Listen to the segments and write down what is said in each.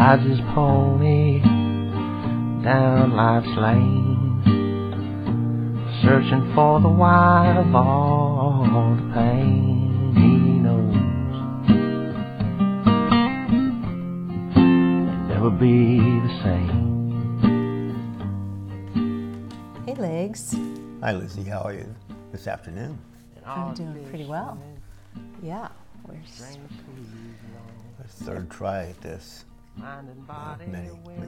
rides his pony down life's lane, searching for the why of all the pain he knows. It'll never be the same. Hey, Legs. Hi, Lizzie. How are you this afternoon? I'm doing pretty well. Yeah. Our third try at this. Many.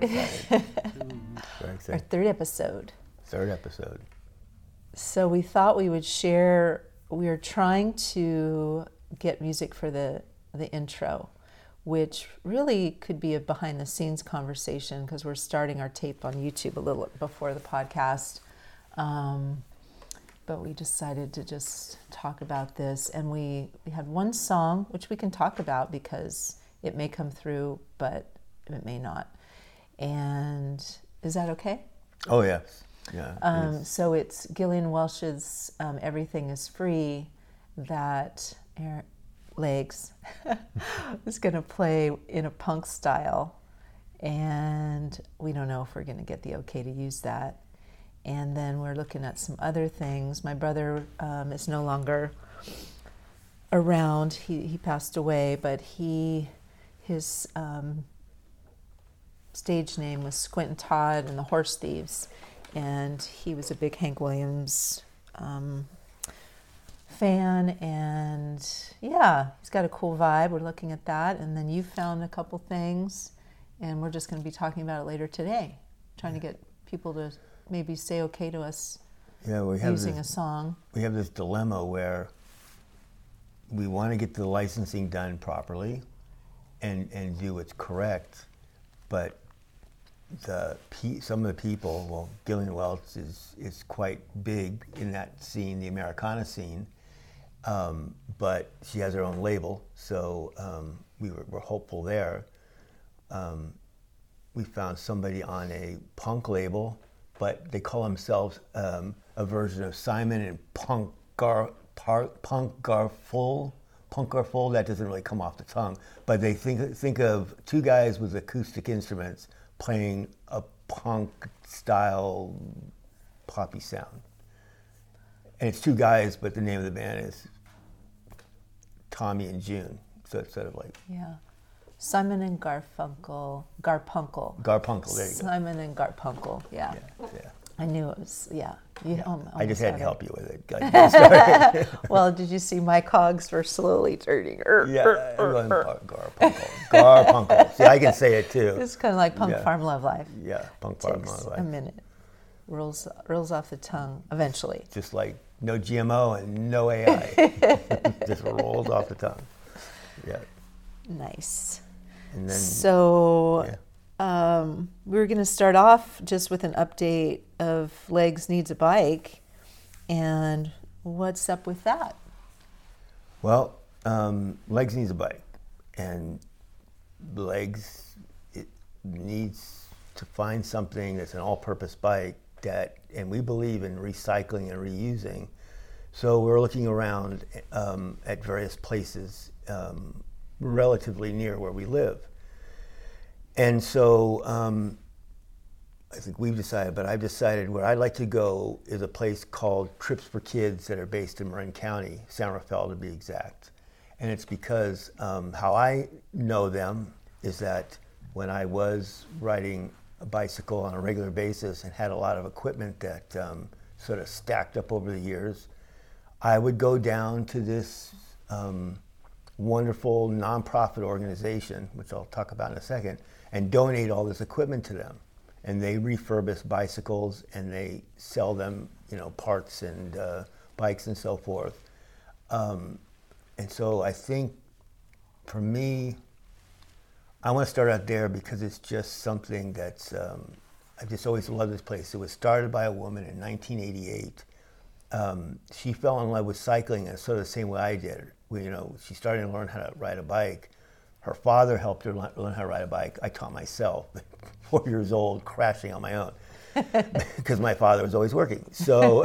Very Our excited. third episode. Third episode. So we thought we would share, we are trying to get music for the intro, which really could be a behind the scenes conversation because we're starting our tape on YouTube a little before the podcast. But we decided to just talk about this, and we had one song which we can talk about because it may come through, but it may not. And is that okay? Oh, yes. Yeah. So it's Gillian Welch's Everything is Free that Legs is going to play in a punk style. And we don't know if we're going to get the okay to use that. And then we're looking at some other things. My brother is no longer around. He passed away, but his stage name was Squintin' Todd and the Horse Thieves. And he was a big Hank Williams fan. And yeah, he's got a cool vibe. We're looking at that. And then you found a couple things. And we're just going to be talking about it later today. Trying to get people to maybe say okay to us using a song. We have this dilemma where we want to get the licensing done properly and do what's correct, but some of the people, well, Gillian Welch is quite big in that scene, the Americana scene, but she has her own label, so we're hopeful there. We found somebody on a punk label, but they call themselves a version of Simon and Punk Garful. That doesn't really come off the tongue, but they think of two guys with acoustic instruments playing a punk style poppy sound. And it's two guys, but the name of the band is Tommy and June. So it's sort of like Simon and Garfunkel. Garpunkel, there you go. Simon and Garfunkel, yeah. I knew it was, I just had to help you with it. Well, did you see my cogs were slowly turning? Garpunkel. See, I can say it too. It's kind of like Punk Farm Love Life. Yeah, Punk Farm Takes Love Life. a minute. Rolls off the tongue eventually. Just like no GMO and no AI. Just rolls off the tongue. Yeah. Nice. And then, we're going to start off just with an update of Legs Needs a Bike, and what's up with that? Well, Legs needs a bike, and Legs needs to find something that's an all-purpose bike and we believe in recycling and reusing. So we're looking around at various places relatively near where we live. And so I think we've decided, but I've decided where I'd like to go is a place called Trips for Kids that are based in Marin County, San Rafael to be exact. And it's because how I know them is that when I was riding a bicycle on a regular basis and had a lot of equipment that sort of stacked up over the years, I would go down to this wonderful nonprofit organization, which I'll talk about in a second, and donate all this equipment to them. And they refurbish bicycles and they sell them, parts and bikes and so forth. And so I think for me, I want to start out there because it's just something that's, I've just always loved this place. It was started by a woman in 1988. She fell in love with cycling in sort of the same way I did. She started to learn how to ride a bike. Her father helped her learn how to ride a bike. I taught myself, 4 years old, crashing on my own, because my father was always working. So,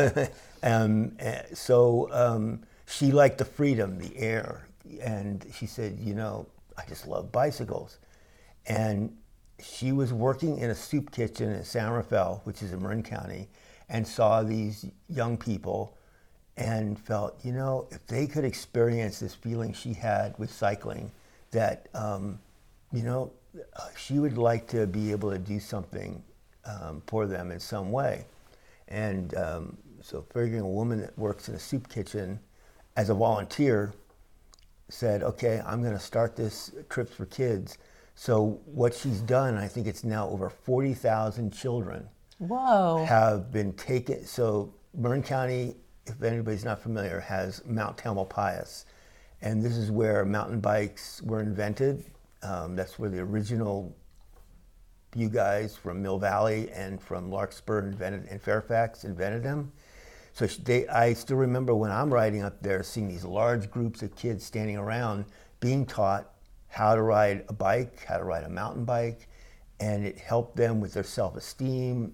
she liked the freedom, the air, and she said, I just love bicycles. And she was working in a soup kitchen in San Rafael, which is in Marin County, and saw these young people and felt, you know, if they could experience this feeling she had with cycling, that, you know, she would like to be able to do something for them in some way. And so figuring a woman that works in a soup kitchen as a volunteer said, okay, I'm going to start this Trips for Kids. So what she's done, I think it's now over 40,000 children Whoa. have been taken. So Marin County, if anybody's not familiar, has Mount Tamalpais. And this is where mountain bikes were invented. That's where the original few guys from Mill Valley and from Larkspur and Fairfax invented them. So I still remember when I'm riding up there, seeing these large groups of kids standing around being taught how to ride a bike, how to ride a mountain bike, and it helped them with their self-esteem,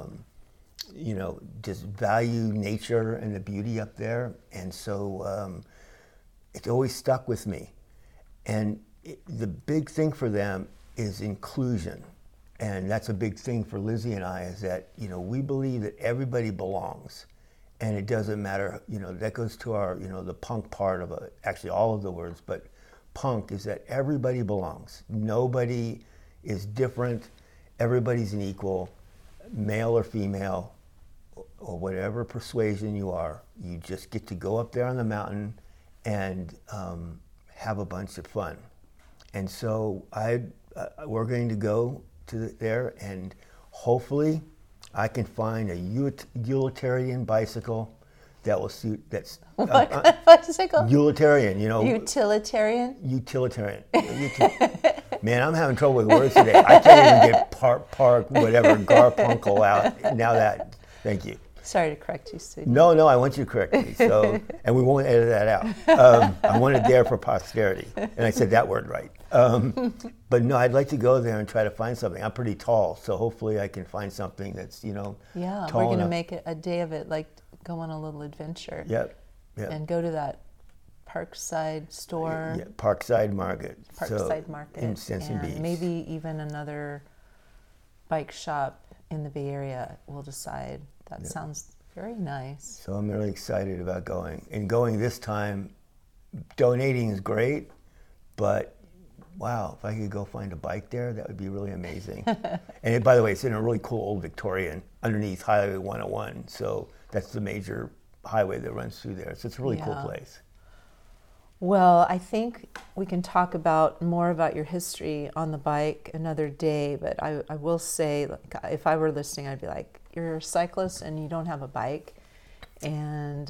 you know, just value nature and the beauty up there. And so it always stuck with me. And the big thing for them is inclusion. And that's a big thing for Lizzie and I, is that, you know, we believe that everybody belongs. And it doesn't matter, you know, that goes to our, you know, the punk part of it, actually all of the words, but punk is that everybody belongs. Nobody is different. Everybody's an equal, male or female, or whatever persuasion you are. You just get to go up there on the mountain and have a bunch of fun. And so we're going to go to there, and hopefully I can find a utilitarian bicycle that will suit. That's What kind of bicycle? utilitarian. You know, Utilitarian? utilitarian. Man, I'm having trouble with words today. I can't even get park, whatever, Garfunkel out. Now that, thank you. Sorry to correct you, Sue. No, I want you to correct me. So, and we won't edit that out. I want it there for posterity. And I said that word right. But no, I'd like to go there and try to find something. I'm pretty tall, so hopefully I can find something that's, you know, Yeah, tall we're going to enough. make it a day of it, like go on a little adventure. Yep. And go to that Parkside store. Yeah, Parkside Market. Parkside Market. In Stinson Beach. And maybe even another bike shop in the Bay Area. We'll decide. That sounds very nice. So I'm really excited about going. And going this time, donating is great, but wow, if I could go find a bike there, that would be really amazing. And by the way, it's in a really cool old Victorian underneath Highway 101. So that's the major highway that runs through there. So it's a really cool place. Well, I think we can talk more about your history on the bike another day, but I will say, like, if I were listening, I'd be like, you're a cyclist and you don't have a bike. And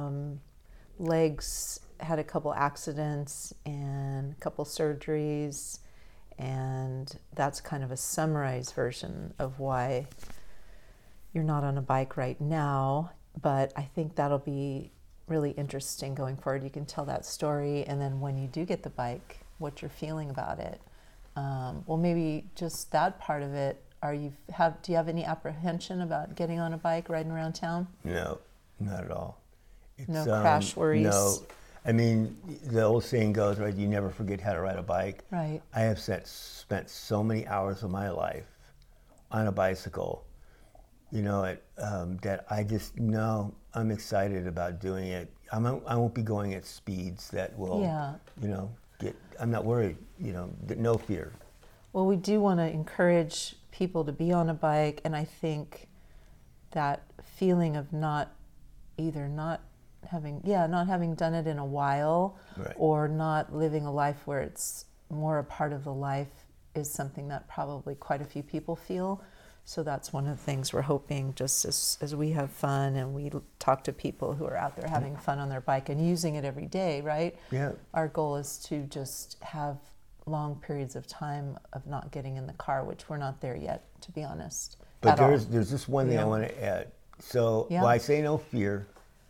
Legs had a couple accidents and a couple surgeries, and that's kind of a summarized version of why you're not on a bike right now. But I think that'll be really interesting going forward. You can tell that story, and then when you do get the bike, what you're feeling about it. Well, maybe just that part of it. Do you have any apprehension about getting on a bike, riding around town? No, not at all. It's, no crash worries? No. I mean, the old saying goes, right, you never forget how to ride a bike. Right. I have spent so many hours of my life on a bicycle, you know, that I just know I'm excited about doing it. I won't be going at speeds that will, you know, I'm not worried, you know, no fear. Well, we do want to encourage people to be on a bike, and I think that feeling of not having done it in a while, right, or not living a life where it's more a part of the life is something that probably quite a few people feel. So that's one of the things we're hoping, just as we have fun and we talk to people who are out there having fun on their bike and using it every day, right? Yeah. Our goal is to just have long periods of time of not getting in the car, which we're not there yet, to be honest. But there's just one thing I want to add. So when I say no fear,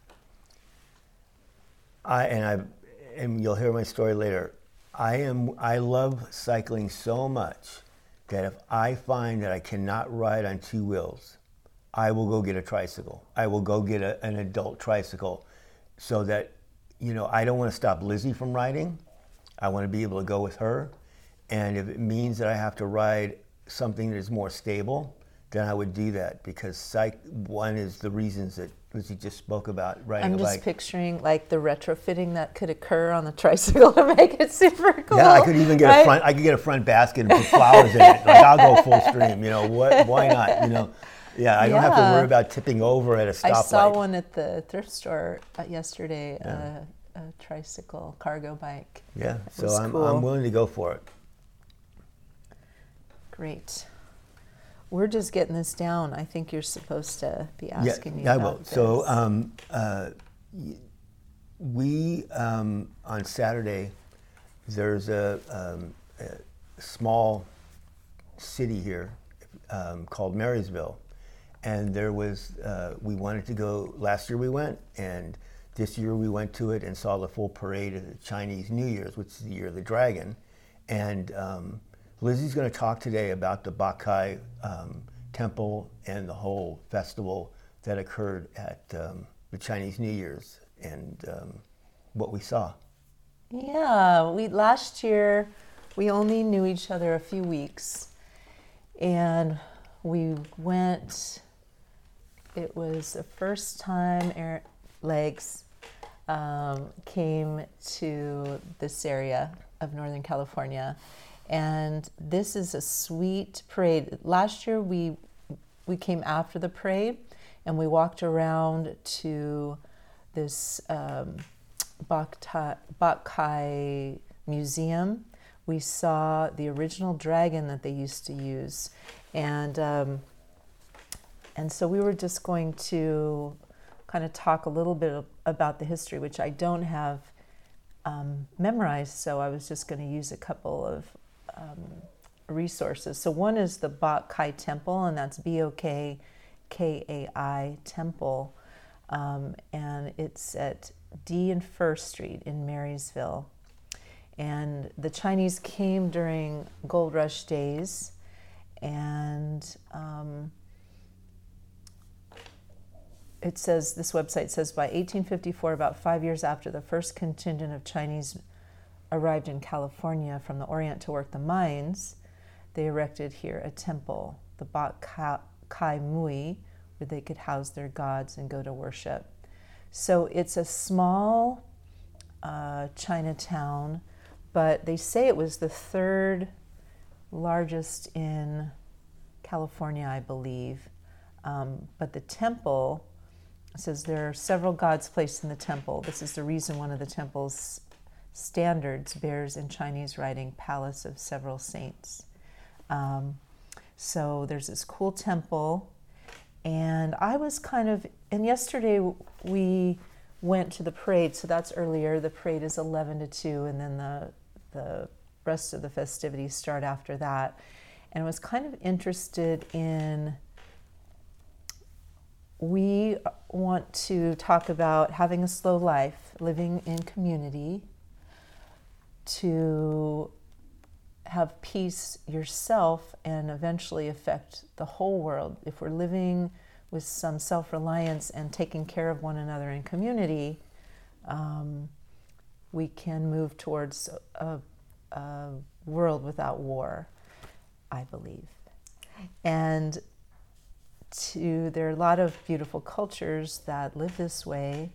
and you'll hear my story later. I love cycling so much that if I find that I cannot ride on two wheels, I will go get a tricycle. I will go get an adult tricycle, so that, you know, I don't want to stop Lizzie from riding. I want to be able to go with her. And if it means that I have to ride something that is more stable, then I would do that, because one is the reasons that Lizzie just spoke about riding I'm a just bike. picturing like the retrofitting that could occur on the tricycle to make it super cool. Yeah, I could even get I could get a front basket and put flowers in it. Like, I'll go full stream. Why not? Yeah, I don't have to worry about tipping over at a stoplight. I saw one at the thrift store yesterday, a tricycle cargo bike. Yeah, so cool. I'm willing to go for it. Great. We're just getting this down. I think you're supposed to be asking me I about will. this. So we on Saturday, there's a small city here called Marysville, and there was we wanted to go. Last year we went, and this year we went to it and saw the full parade of the Chinese New Year's, which is the Year of the Dragon, and Lizzie's going to talk today about the Bacchai temple and the whole festival that occurred at the Chinese New Year's, and what we saw. Yeah, last year we only knew each other a few weeks, and we went. It was the first time Legs came to this area of Northern California. And this is a sweet parade. Last year we came after the parade, and we walked around to this Bacchai museum. We saw the original dragon that they used to use, and so we were just going to kind of talk a little bit about the history, which I don't have memorized. So I was just going to use a couple of resources. So one is the Bacchai Temple, and that's Bokkai Temple, and it's at D and First Street in Marysville. And the Chinese came during Gold Rush days, and it says, this website says, by 1854, about 5 years after the first contingent of Chinese arrived in California from the Orient to work the mines, they erected here a temple, the Bacchai Mui, where they could house their gods and go to worship. So it's a small Chinatown, but they say it was the third largest in California, I believe. But the temple, it says there are several gods placed in the temple. This is the reason one of the temple's standards bears in Chinese writing, Palace of Several Saints. So there's this cool temple, and yesterday we went to the parade, so that's earlier. The parade is 11 to 2, and then the rest of the festivities start after that. And I was kind of interested in, we want to talk about having a slow life, living in community, to have peace yourself and eventually affect the whole world. If we're living with some self-reliance and taking care of one another in community, we can move towards a world without war, I believe. And there are a lot of beautiful cultures that live this way,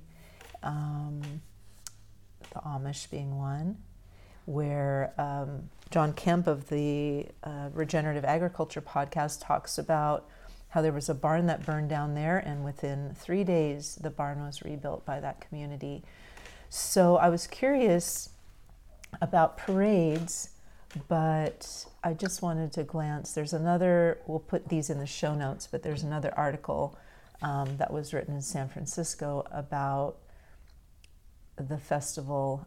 the Amish being one, where John Kemp of the Regenerative Agriculture podcast talks about how there was a barn that burned down there, and within 3 days the barn was rebuilt by that community. So I was curious about parades, but I just wanted to glance. There's another, we'll put these in the show notes, but there's another article that was written in San Francisco about the festival.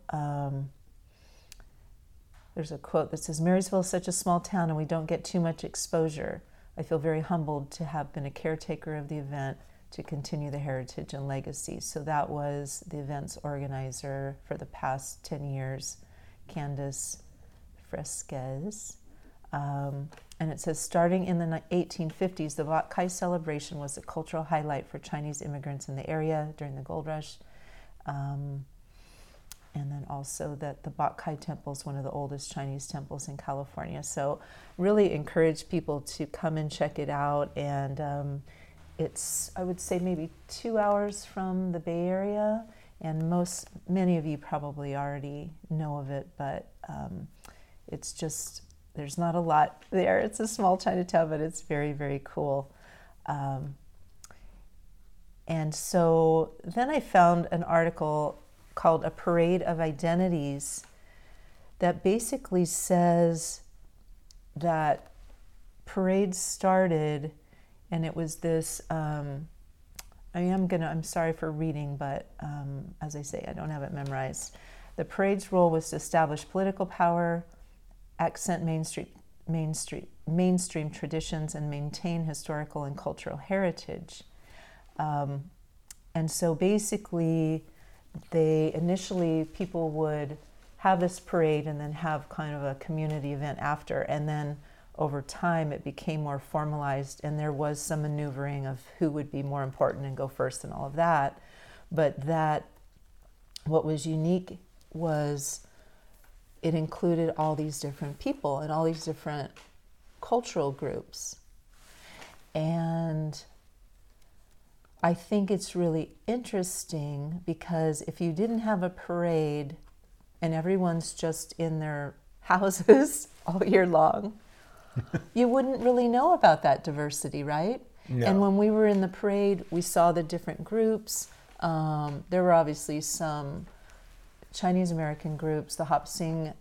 There's a quote that says, "Marysville is such a small town and we don't get too much exposure. I feel very humbled to have been a caretaker of the event to continue the heritage and legacy." So that was the event's organizer for the past 10 years, Candace Fresquez. And it says, starting in the 1850s, the Bacchai celebration was a cultural highlight for Chinese immigrants in the area during the gold rush. and then also that the Bok Kai Temple is one of the oldest Chinese temples in California. So really encourage people to come and check it out. And it's, I would say, maybe 2 hours from the Bay Area. And many of you probably already know of it, but it's just, there's not a lot there. It's a small Chinatown, but it's very, very cool. And so then I found an article called A Parade of Identities that basically says that parades started, and it was this, I'm sorry for reading, but as I say, I don't have it memorized. The parade's role was to establish political power, accent mainstream traditions, and maintain historical and cultural heritage. And so basically, people would have this parade and then have kind of a community event after, and then over time it became more formalized, and there was some maneuvering of who would be more important and go first and all of that. But what was unique was it included all these different people and all these different cultural groups. And I think it's really interesting because if you didn't have a parade and everyone's just in their houses all year long, you wouldn't really know about that diversity, right? No. And when we were in the parade, we saw the different groups. There were obviously some Chinese American groups. The Hop Sing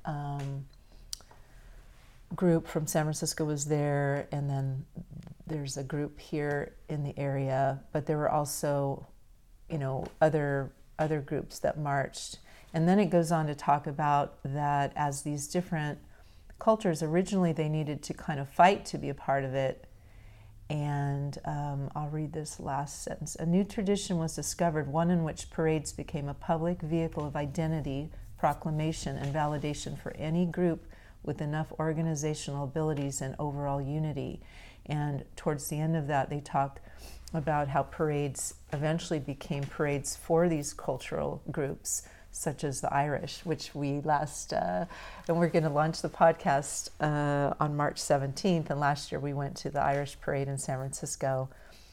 group from San Francisco was there, and then there's a group here in the area, but there were also, other groups that marched. And then it goes on to talk about that as these different cultures, originally they needed to kind of fight to be a part of it. And I'll read this last sentence. A new tradition was discovered, one in which parades became a public vehicle of identity, proclamation, and validation for any group with enough organizational abilities and overall unity. And towards the end of that, they talk about how parades eventually became parades for these cultural groups, such as the Irish, which we and we're going to launch the podcast on March 17th. And last year we went to the Irish parade in San Francisco.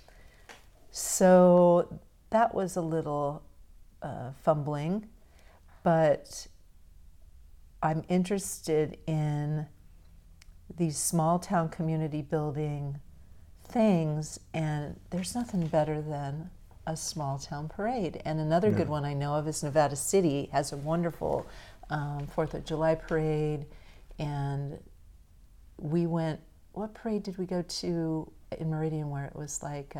So that was a little fumbling, but I'm interested in these small town community building things, and there's nothing better than a small town parade. And another good one I know of is Nevada City has a wonderful 4th of July parade. And we went, what parade did we go to in Meridian where it was like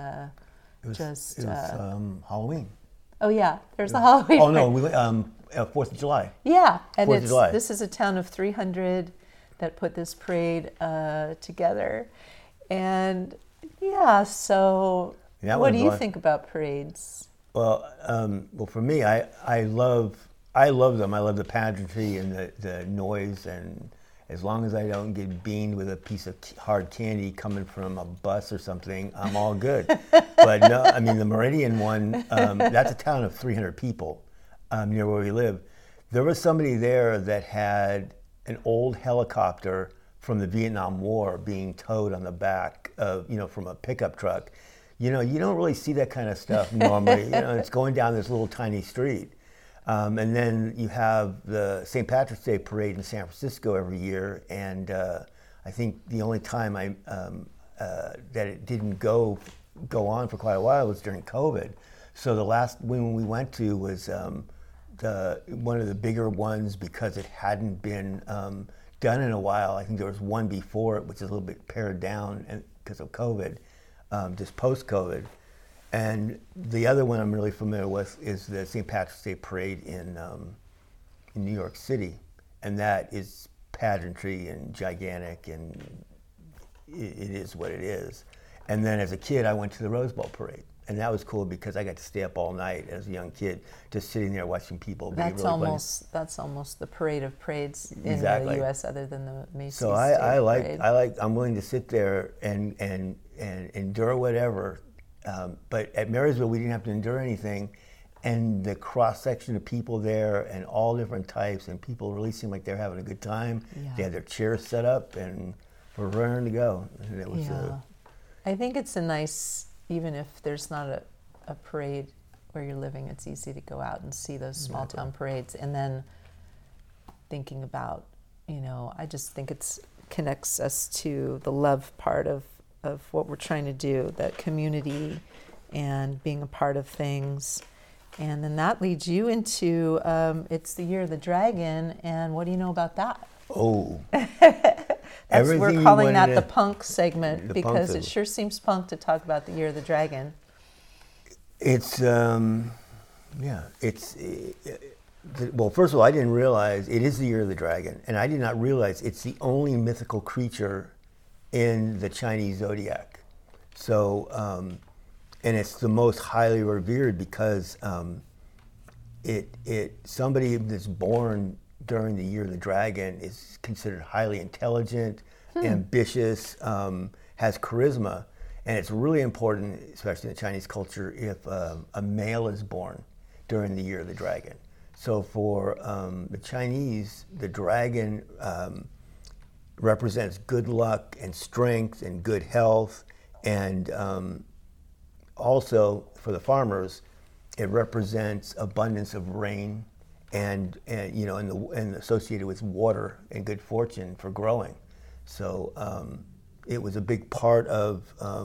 Halloween. Oh yeah, there's the Halloween. Oh no, we went 4th of July. Yeah, and 4th of July. This is a town of 300 that put this parade together. And yeah, so what do you think about parades? Well, for me, I love them. I love the pageantry and the noise, and as long as I don't get beamed with a piece of hard candy coming from a bus or something, I'm all good. But no, I mean the Meridian one, that's a town of 300 people near where we live. There was somebody there that had an old helicopter from the Vietnam War being towed on the back of, from a pickup truck. You don't really see that kind of stuff normally. It's going down this little tiny street. And then you have the St. Patrick's Day parade in San Francisco every year. And I think the only time that it didn't go on for quite a while was during COVID. So the last one we went to was one of the bigger ones because it hadn't been done in a while. I think there was one before it, which is a little bit pared down because of COVID, just post-COVID. And the other one I'm really familiar with is the St. Patrick's Day Parade in New York City. And that is pageantry and gigantic, and it is what it is. And then as a kid, I went to the Rose Bowl Parade. And that was cool because I got to stay up all night as a young kid, just sitting there watching people. That's almost the parade of parades in Exactly. the U.S. other than the Macy's. So I'm willing to sit there and endure whatever. But at Marysville, we didn't have to endure anything. and the cross section of people there, and all different types, and people really seemed like they're having a good time. Yeah. They had their chairs set up and were raring to go. And it was I think it's a nice, even if there's not a parade where you're living, it's easy to go out and see those small town parades. And then thinking about, I just think it connects us to the love part of what we're trying to do, that community and being a part of things. And then that leads you into, it's the Year of the Dragon, and what do you know about that? Oh. We're calling that the punk segment because it sure seems punk to talk about the Year of the Dragon. It's, well, first of all, I didn't realize it is the Year of the Dragon, and I did not realize it's the only mythical creature in the Chinese zodiac. So, and it's the most highly revered because somebody that's born during the Year of the Dragon is considered highly intelligent, ambitious, has charisma, and it's really important, especially in the Chinese culture, if a male is born during the Year of the Dragon. So for the Chinese, the dragon represents good luck and strength and good health, and also for the farmers, it represents abundance of rain and associated with water and good fortune for growing. So it was a big part of.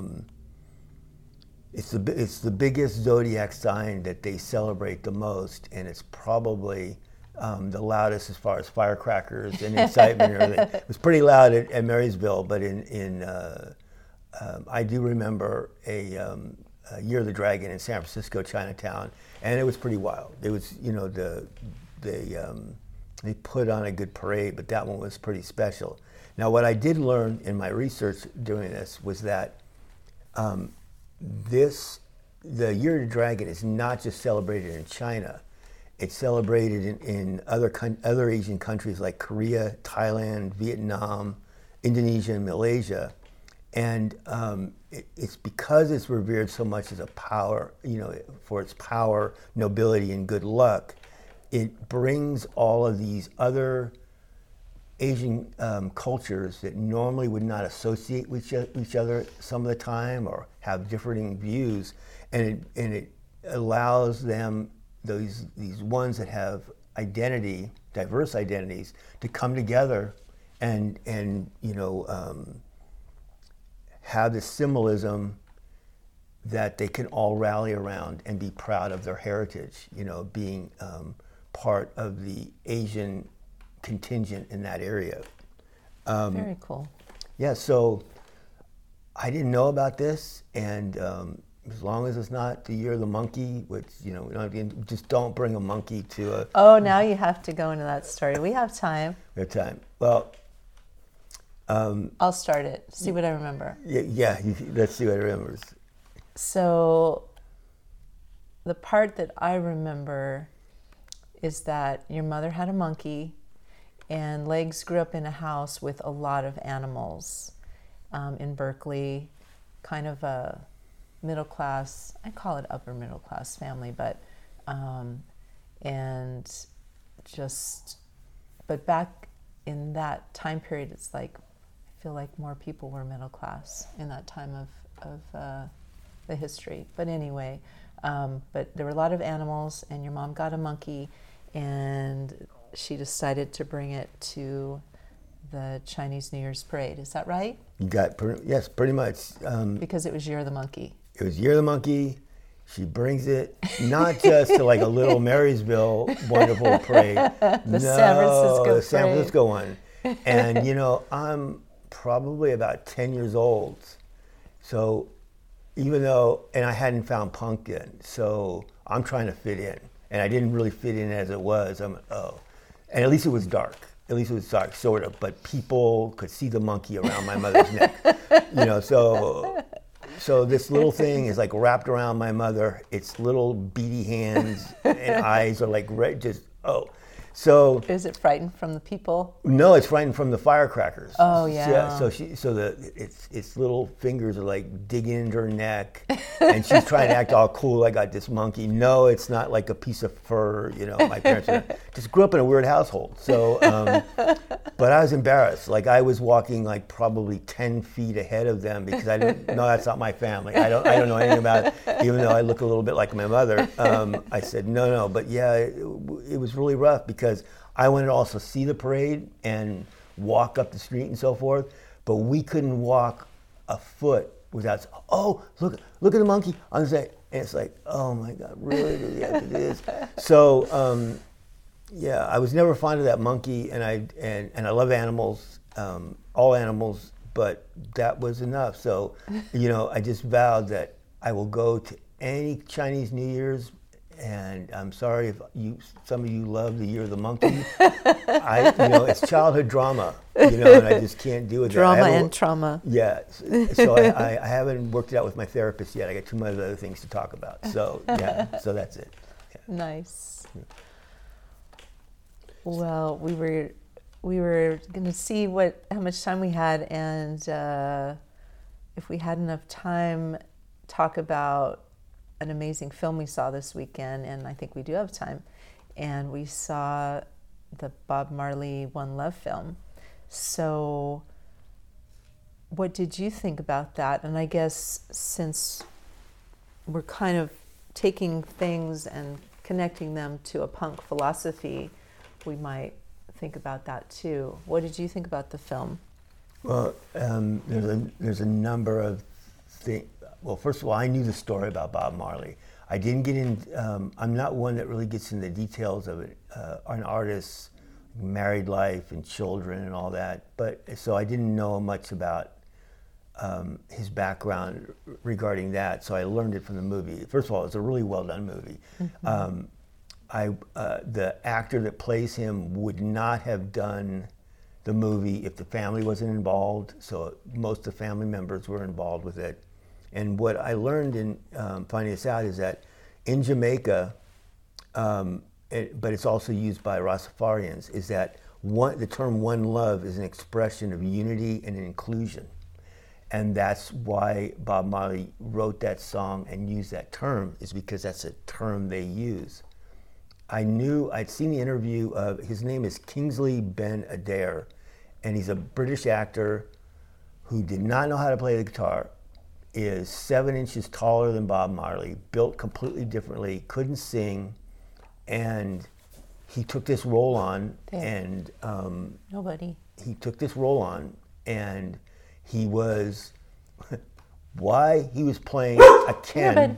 It's the biggest zodiac sign that they celebrate the most, and it's probably the loudest as far as firecrackers and excitement and everything. It was pretty loud at Marysville, but I do remember a Year of the Dragon in San Francisco, Chinatown, and it was pretty wild. It was, they put on a good parade, but that one was pretty special. Now, what I did learn in my research doing this was that the Year of the Dragon is not just celebrated in China. It's celebrated in other Asian countries like Korea, Thailand, Vietnam, Indonesia, and Malaysia. And it's because it's revered so much as a power, for its power, nobility, and good luck, it brings all of these other Asian cultures that normally would not associate with each other some of the time or have differing views, and it allows them, these ones that have diverse identities, to come together and have this symbolism that they can all rally around and be proud of their heritage, being part of the Asian contingent in that area. Very cool. Yeah, so I didn't know about this, and as long as it's not the Year of the Monkey, which, just don't bring a monkey to a... Oh, now you have to go into that story. We have time. We have time. Well... I'll start it, see what I remember. Let's see what I remember. So the part that I remember is that your mother had a monkey, and Legs grew up in a house with a lot of animals in Berkeley, kind of a middle class, I call it upper middle class family, but back in that time period, it's like, I feel like more people were middle class in that time of the history. But anyway, but there were a lot of animals, and your mom got a monkey, and she decided to bring it to the Chinese New Year's parade. Is that right? Yes, pretty much. Because it was Year of the Monkey. It was Year of the Monkey. She brings it not just to like a little Marysville wonderful parade. The San Francisco one. And I'm probably about 10 years old. So and I hadn't found punk yet, so I'm trying to fit in. And I didn't really fit in as it was. And at least it was dark. At least it was dark, sort of. But people could see the monkey around my mother's neck. So this little thing is like wrapped around my mother. Its little beady hands and eyes are like red, So Is it frightened from the people? no, it's frightened from the firecrackers. Oh, yeah. So its little fingers are like digging into her neck, and she's trying to act all cool. I got this monkey. No, it's not like a piece of fur. My parents just grew up in a weird household. So, but I was embarrassed. Like I was walking like probably 10 feet ahead of them because I didn't. No, that's not my family. I don't know anything about it. Even though I look a little bit like my mother, I said no. But yeah, it was really rough because I wanted to also see the parade and walk up the street and so forth, but we couldn't walk a foot without, oh, look at the monkey on the side. And it's like, oh my God, really? Do we have to do this? So, yeah, I was never fond of that monkey, and I love animals, all animals, but that was enough. So, I just vowed that I will go to any Chinese New Year's. And I'm sorry if some of you love the Year of the Monkey. It's childhood drama, and I just can't do it. Drama and trauma. Yeah, so I haven't worked it out with my therapist yet. I got too many other things to talk about. So yeah, so that's it. Yeah. Nice. Well, we were going to see how much time we had, and if we had enough time, talk about an amazing film we saw this weekend, and I think we do have time. And we saw the Bob Marley One Love film. So what did you think about that? And I guess since we're kind of taking things and connecting them to a punk philosophy, we might think about that too. What did you think about the film? Well, there's a number of things. Well, first of all, I knew the story about Bob Marley. I didn't get in. I'm not one that really gets in the details of it. An artist's married life and children and all that. But so I didn't know much about his background regarding that. So I learned it from the movie. First of all, it's a really well done movie. Mm-hmm. The actor that plays him would not have done the movie if the family wasn't involved. So most of the family members were involved with it. And what I learned in finding this out is that in Jamaica, but it's also used by Rastafarians, is that the term one love is an expression of unity and inclusion. And that's why Bob Marley wrote that song and used that term, is because that's a term they use. I'd seen the interview of, his name is Kingsley Ben Adair, and he's a British actor who did not know how to play the guitar, is 7 inches taller than Bob Marley, built completely differently, couldn't sing, and he took this role on, and he took this role on, and he was, why he was playing a Ken,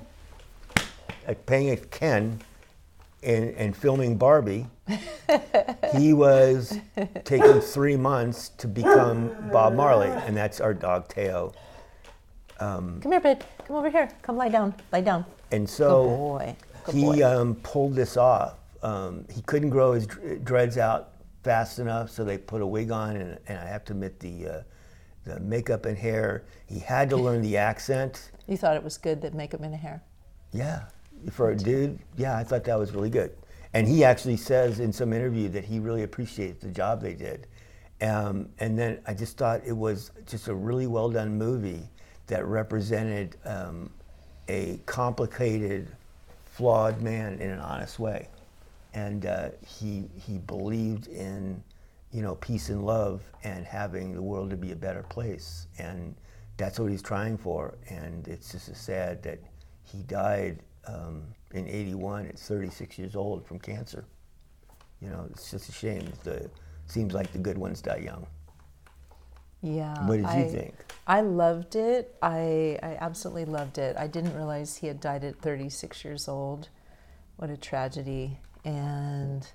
and filming Barbie, he was taking 3 months to become Bob Marley, and that's our dog Teo. Come here, bud. Come over here. Come lie down. Lie down. And so Good boy. he pulled this off. He couldn't grow his dreads out fast enough, so they put a wig on, and I have to admit the makeup and hair. He had to learn the accent. You thought it was good, that makeup and hair? Yeah, for a dude. Yeah, I thought that was really good. And he actually says in some interview that he really appreciates the job they did. And then I just thought it was just a really well done movie that represented a complicated, flawed man in an honest way. And he believed in, peace and love and having the world to be a better place. And that's what he's trying for. And it's just sad that he died in 81 at 36 years old from cancer. It's just a shame. Seems like the good ones die young. Yeah. What did you think? I loved it. I absolutely loved it. I didn't realize he had died at 36 years old. What a tragedy. And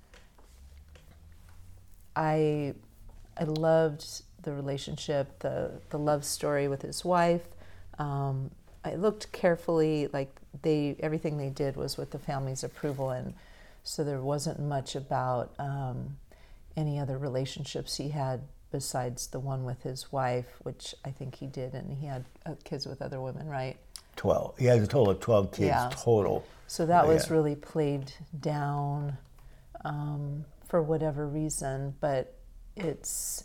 I loved the relationship, the love story with his wife. I looked carefully, like everything they did was with the family's approval, and so there wasn't much about any other relationships he had besides the one with his wife, which I think he did, and he had kids with other women, right? 12. He has a total of 12 kids total. So that was really played down. for whatever reason. But it's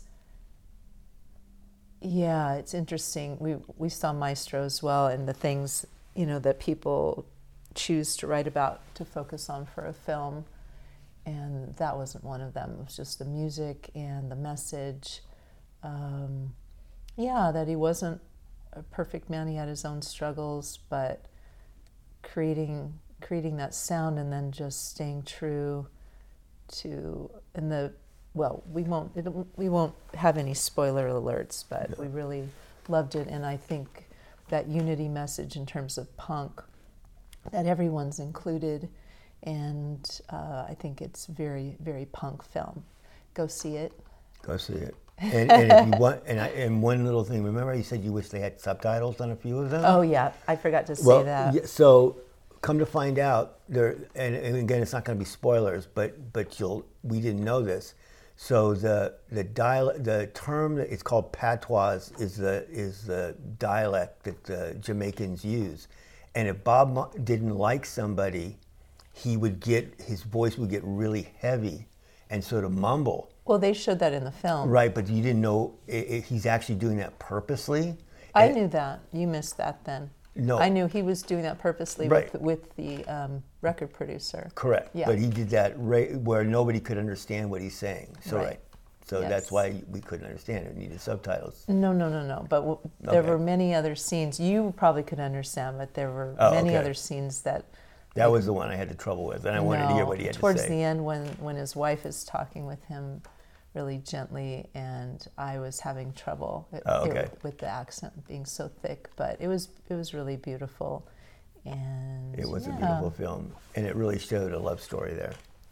interesting. We saw Maestro as well, and the things, that people choose to write about to focus on for a film. And that wasn't one of them. It was just the music and the message. That he wasn't a perfect man. He had his own struggles, but creating that sound and then just staying true to we won't have any spoiler alerts, but we really loved it. And I think that unity message in terms of punk, that everyone's included, and I think it's very, very punk film. Go see it. Go see it. And if you want, and one little thing, remember you said you wish they had subtitles on a few of them? Oh yeah, I forgot to say that. Yeah, so come to find out, and again, it's not going to be spoilers, but we didn't know this. So the term that it's called patois is the dialect that the Jamaicans use, and if Bob didn't like somebody, his voice would get really heavy and sort of mumble. Well, they showed that in the film. Right, but you didn't know he's actually doing that purposely. I knew that. You missed that then. No. I knew he was doing that purposely Right. with the record producer. Correct. Yeah. But he did that where nobody could understand what he's saying. So Right. So Yes. that's why we couldn't understand it. We needed subtitles. No. But there Okay. were many other scenes. You probably could understand, but there were Oh, many okay. other scenes that... That was the one I had the trouble with, and I wanted to hear what he had to say. Towards the end, when his wife is talking with him really gently, and I was having trouble with the accent being so thick, but it was really beautiful, and It was a beautiful film, and it really showed a love story there.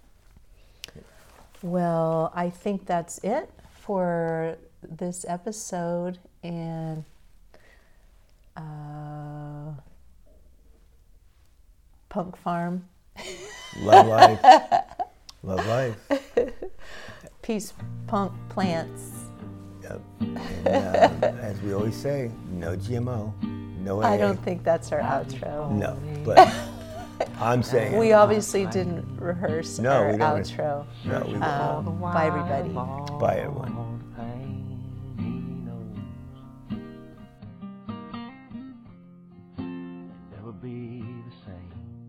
Well, I think that's it for this episode, and Punk Farm. Love life. Love life. Peace, punk, plants. Yep. And as we always say, no GMO, no AA. I don't think that's our outro. No, but I'm saying. We obviously didn't rehearse our we don't. outro. No, we won't. Bye, everybody. Bye, everyone. Never be the same.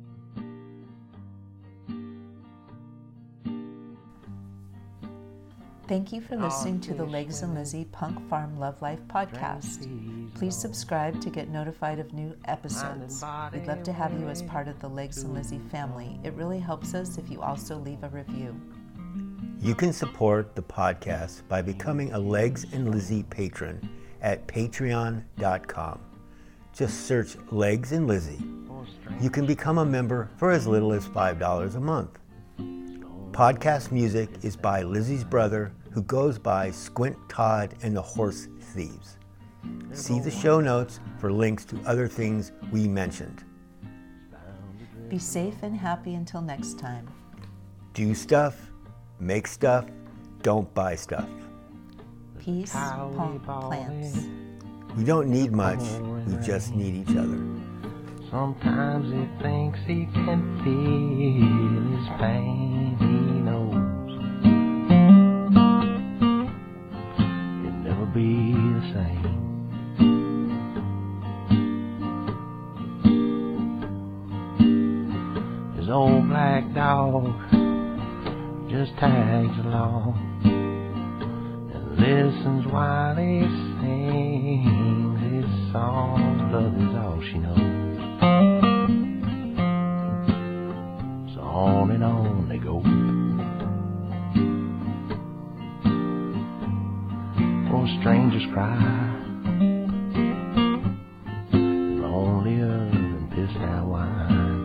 Thank you for listening to the Legs and Lizzie Punk Farm Love Life podcast. Please subscribe to get notified of new episodes. We'd love to have you as part of the Legs and Lizzie family. It really helps us if you also leave a review. You can support the podcast by becoming a Legs and Lizzie patron at patreon.com. Just search Legs and Lizzie. You can become a member for as little as $5 a month. Podcast music is by Lizzie's brother, who goes by Squint Todd and the Horse Thieves. See the show notes for links to other things we mentioned. Be safe and happy until next time. Do stuff, make stuff, don't buy stuff. Peace, punk, plants. We don't need much, we just need each other. Sometimes he thinks he can feel his pain, he knows it'll never be the same. His old black dog just tags along and listens while he sings his songs. Love is all she knows. So on and on they go. For strangers cry, lonelier than pissed out wine.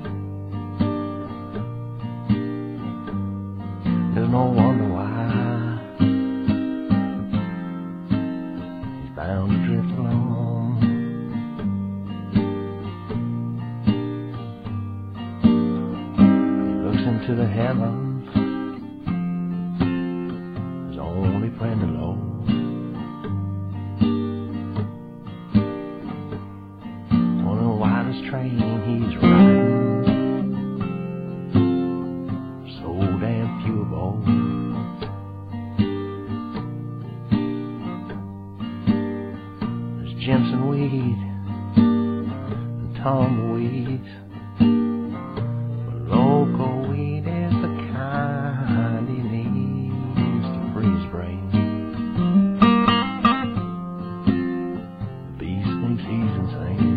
There's no wonder why he's bound to drift along. He looks into the heavens, his only friend alone. On the widest train he's riding, so damn tumbleweeds. But local weed is the kind he needs to free his brain. The beast thinks he's insane.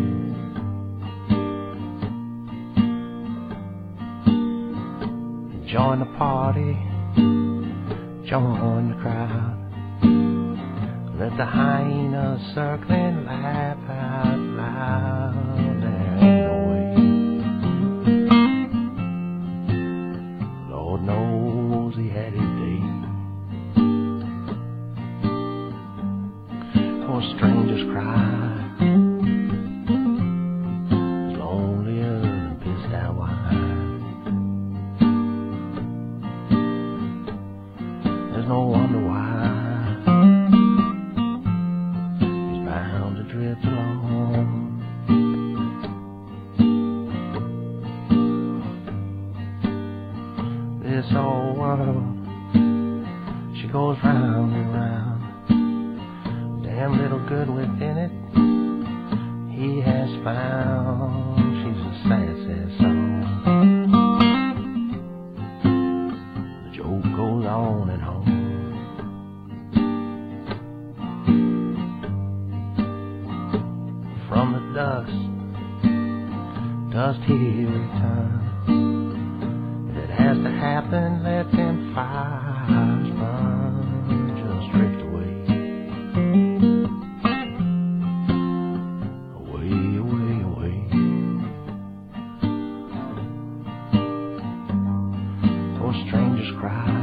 Join the party, join the crowd. Let the hyenas circling laugh out loud. There ain't no way. Lord knows he had his day. For strangers cry, lonelier than pissed out wine. There's no wonder why he's bound to drift along. This old world, she goes round and round. Damn little good within it he has found. She's a sad, sad song. The joke goes on and on. From the dust he'll return. If it has to happen, let them fires burn. Just drift away. Away, away, away. Oh, strangers cry,